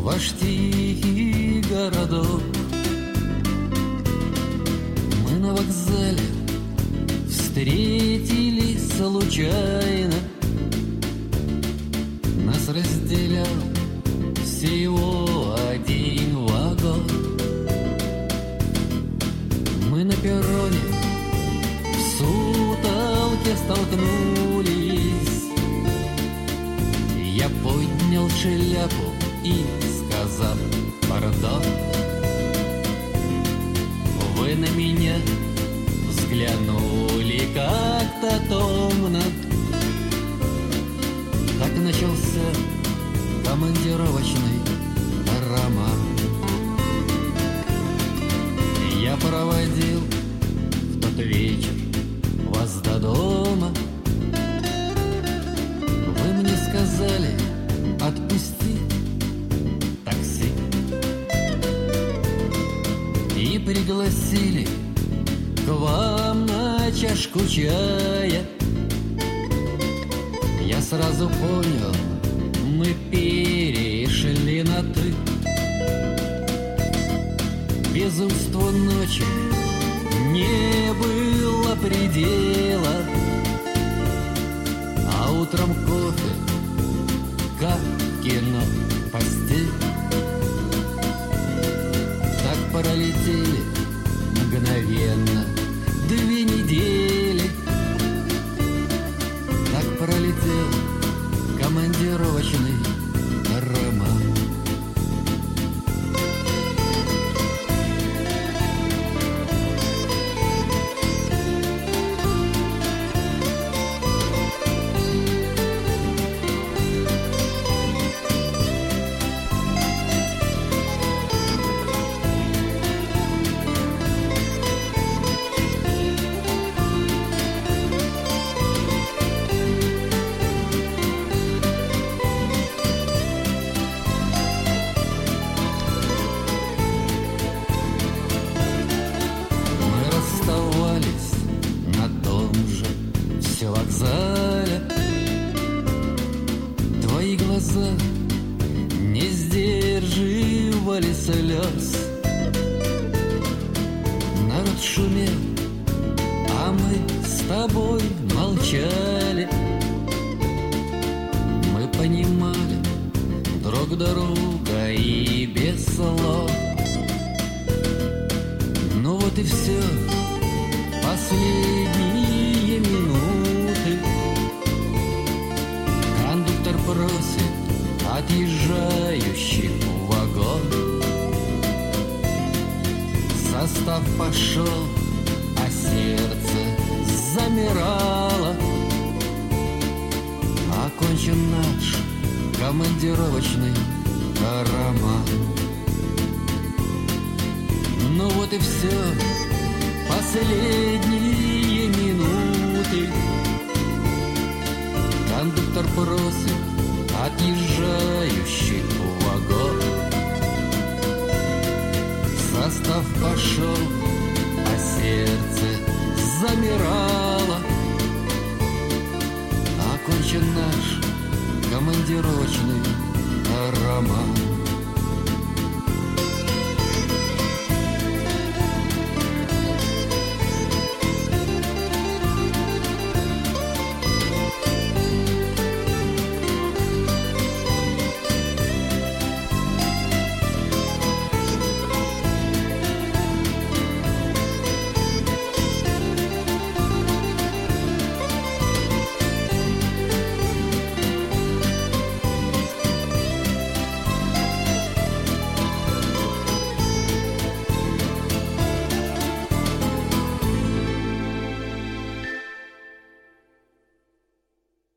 ваш тихий городок. Мы на вокзале встретились случайно. Нас разделял всего один вагон. Мы на перроне в сутолке столкнулись. Я поднял шляпу и сказал пардон. Вы на меня взглянули как-то томно. Так начался командировочный роман. Я проводил в тот вечер вас до дома. Вы мне сказали отпусти такси и пригласили к вам на чашку чая. Я сразу понял, мы перешли на «ты». Безумству ночи не было предела, а утром кофе, как в кино, постель. Так пролетели мгновенно 2 недели. Так пролетел командировочный роман. Твои глаза не сдерживали слез. Народ шумел, а мы с тобой молчали. Мы понимали друг друга и без слов. Ну вот и все, последние минуты. Кондуктор просит отъезжающий вагон. Состав пошел, а сердце замирало. Окончен наш командировочный роман. Ну вот и все, последние минуты. Кондуктор просит отъезжающий вагон. Состав пошел, а сердце замирало. Окончен наш командировочный роман.